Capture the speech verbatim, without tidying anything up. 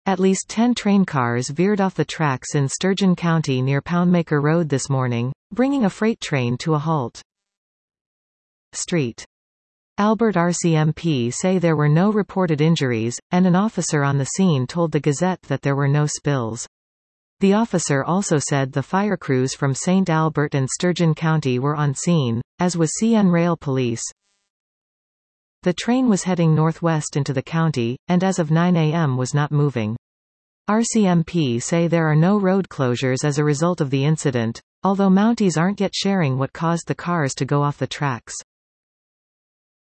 At least ten train cars veered off the tracks in Sturgeon County near Poundmaker Road this morning, bringing a freight train to a halt. Street. Albert R C M P say there were no reported injuries, and an officer on the scene told the Gazette that there were no spills. The officer also said the fire crews from Saint Albert and Sturgeon County were on scene, as was C N Rail Police. The train was heading northwest into the county, and as of nine A M was not moving. R C M P say there are no road closures as a result of the incident, although Mounties aren't yet sharing what caused the cars to go off the tracks.